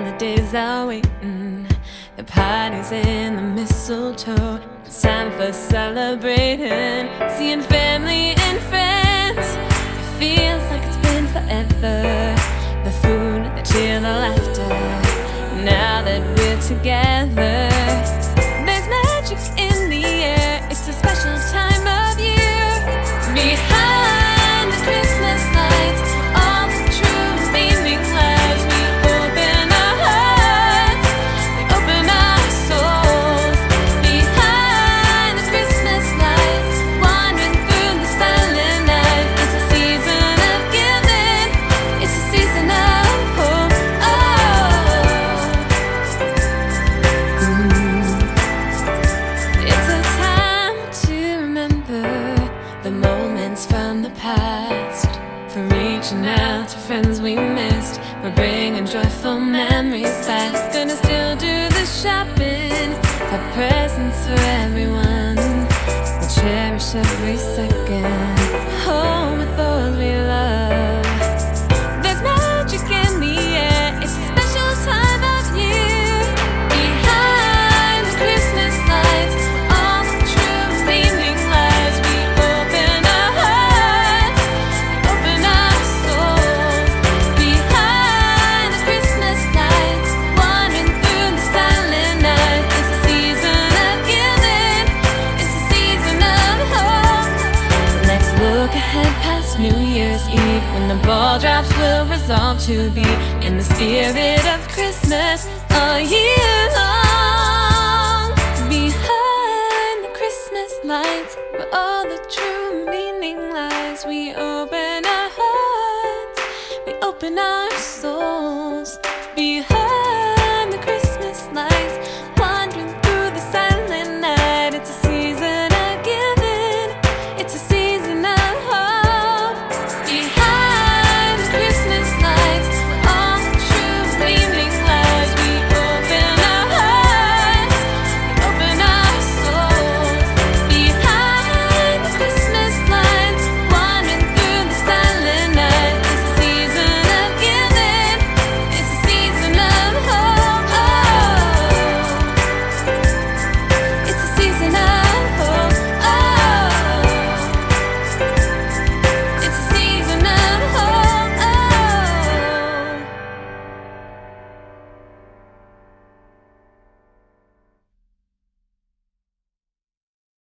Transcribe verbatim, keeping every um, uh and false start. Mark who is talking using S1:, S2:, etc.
S1: holidays are waiting, the party's in the mistletoe. It's time for celebrating, seeing family and friends. It feels like it's been forever. The food, the cheer, the laughter. Now that we're together, there's magic in the air. It's a special time of year. Behind the Christmas lights, all the true meaning lies. We open our hearts, we open our souls. Behind the Christmas lights, wandering through the silent night. It's a season of giving, it's a season of hope. Oh, mm. It's a time to remember the moments from the past, for reaching out to friends we missed. We're bringing joyful memories back. Gonna still do the shopping, have presents for everyone. We'll cherish every second, home with those we love. There's magic in the air, it's a special time of year. Behind the Christmas lights, all the true meaning lies. We open our hearts, we open our souls. Behind the Christmas lights, wandering through the silent night. It's a season of giving, it's a season of hope. Let's look ahead past New Year's Eve, when the ball drops we'll resolve to be in the spirit of Christmas all year long. Behind the Christmas lights, where all the true meaning lies. We open our hearts, we open our souls. Behind